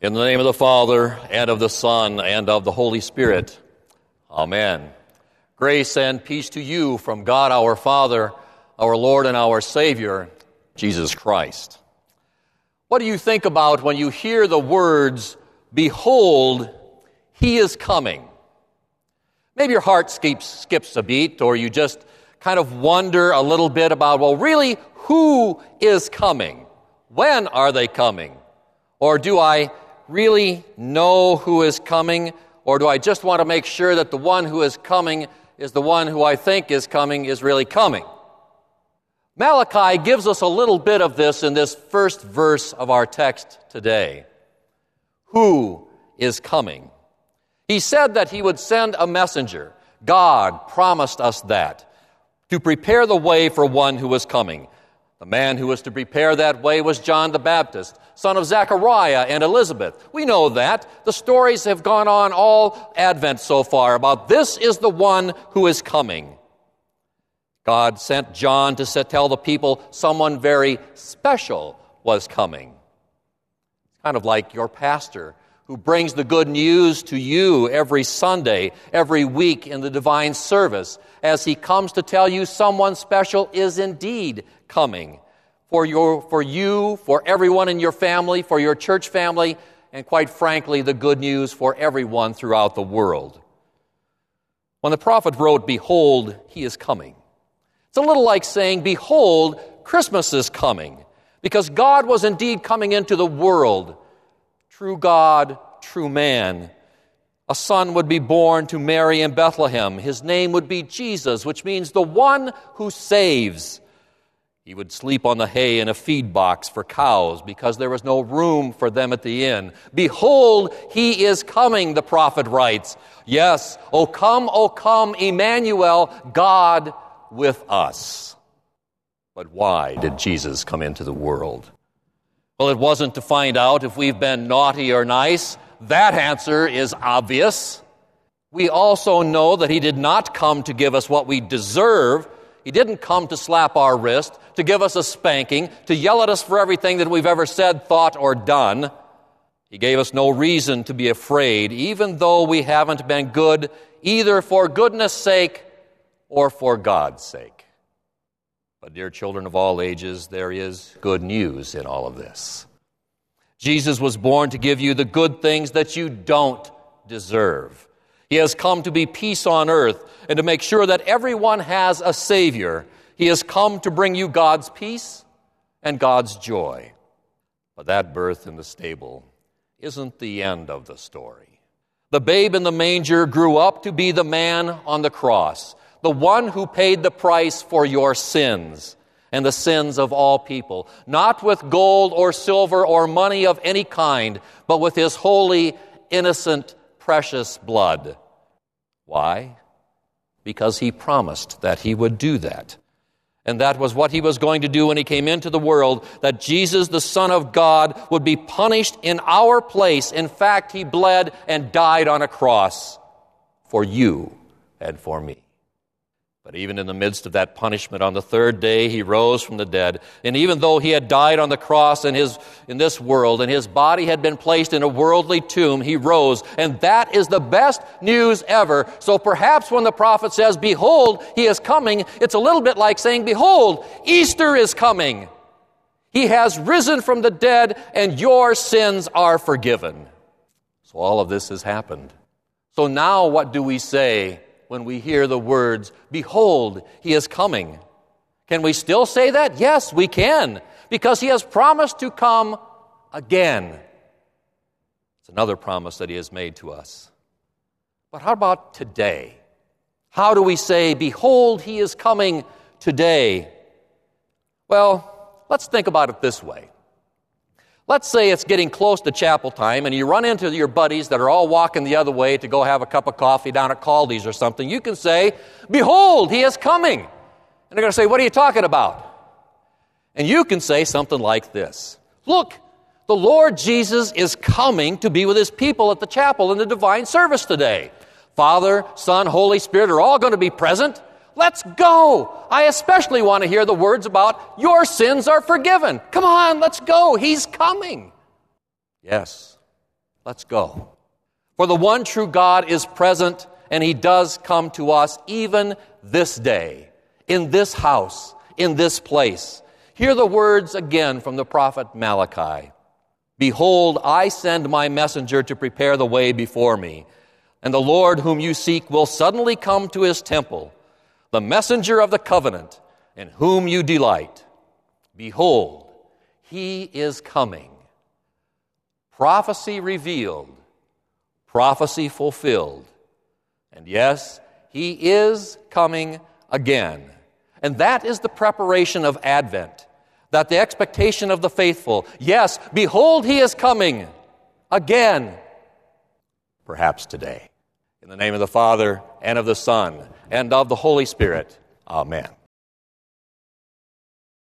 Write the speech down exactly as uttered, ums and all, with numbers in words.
In the name of the Father, and of the Son, and of the Holy Spirit. Amen. Grace and peace to you from God our Father, our Lord and our Savior, Jesus Christ. What do you think about when you hear the words, "Behold, he is coming"? Maybe your heart skips, skips a beat, or you just kind of wonder a little bit about, well, really, who is coming? When are they coming? Or do I really know who is coming, or do I just want to make sure that the one who is coming is the one who I think is coming is really coming? Malachi gives us a little bit of this in this first verse of our text today. Who is coming? He said that he would send a messenger. God promised us that, to prepare the way for one who was coming. The man who was to prepare that way was John the Baptist, son of Zechariah and Elizabeth. We know that. The stories have gone on all Advent so far about this is the one who is coming. God sent John to tell the people someone very special was coming. It's kind of like your pastor who brings the good news to you every Sunday, every week in the divine service, as he comes to tell you someone special is indeed coming for your, for you, for everyone in your family, for your church family, and quite frankly, the good news for everyone throughout the world. When the prophet wrote, "Behold, he is coming," it's a little like saying, "Behold, Christmas is coming," because God was indeed coming into the world. True God, true man. A son would be born to Mary in Bethlehem. His name would be Jesus, which means the one who saves. He would sleep on the hay in a feed box for cows because there was no room for them at the inn. "Behold, he is coming," the prophet writes. Yes, O come, O come, Emmanuel, God with us. But why did Jesus come into the world? Well, it wasn't to find out if we've been naughty or nice. That answer is obvious. We also know that he did not come to give us what we deserve. He didn't come to slap our wrist, to give us a spanking, to yell at us for everything that we've ever said, thought, or done. He gave us no reason to be afraid, even though we haven't been good either for goodness' sake or for God's sake. But dear children of all ages, there is good news in all of this. Jesus was born to give you the good things that you don't deserve. He has come to be peace on earth and to make sure that everyone has a Savior. He has come to bring you God's peace and God's joy. But that birth in the stable isn't the end of the story. The babe in the manger grew up to be the man on the cross, the one who paid the price for your sins and the sins of all people, not with gold or silver or money of any kind, but with his holy, innocent, precious blood. Why? Because he promised that he would do that. And that was what he was going to do when he came into the world, that Jesus, the Son of God, would be punished in our place. In fact, he bled and died on a cross for you and for me. But even in the midst of that punishment, on the third day, he rose from the dead. And even though he had died on the cross in his in this world, and his body had been placed in a worldly tomb, he rose. And that is the best news ever. So perhaps when the prophet says, "Behold, he is coming," it's a little bit like saying, "Behold, Easter is coming. He has risen from the dead, and your sins are forgiven." So all of this has happened. So now what do we say when we hear the words, "Behold, he is coming"? Can we still say that? Yes, we can, because he has promised to come again. It's another promise that he has made to us. But how about today? How do we say, "Behold, he is coming today"? Well, let's think about it this way. Let's say it's getting close to chapel time and you run into your buddies that are all walking the other way to go have a cup of coffee down at Caldi's or something. You can say, "Behold, he is coming." And they're going to say, "What are you talking about?" And you can say something like this: "Look, the Lord Jesus is coming to be with his people at the chapel in the divine service today. Father, Son, Holy Spirit are all going to be present. Let's go. I especially want to hear the words about your sins are forgiven. Come on, let's go. He's coming." Yes, Let's go. For the one true God is present, and he does come to us even this day, in this house, in this place. Hear the words again from the prophet Malachi. Behold, I send my messenger to prepare the way before me, and the Lord whom you seek will suddenly come to his temple, the messenger of the covenant, in whom you delight. Behold, he is coming. Prophecy revealed, prophecy fulfilled. And yes, he is coming again. And that is the preparation of Advent, that the expectation of the faithful. Yes, behold, he is coming again, perhaps today. In the name of the Father, and of the Son, and of the Holy Spirit. Amen.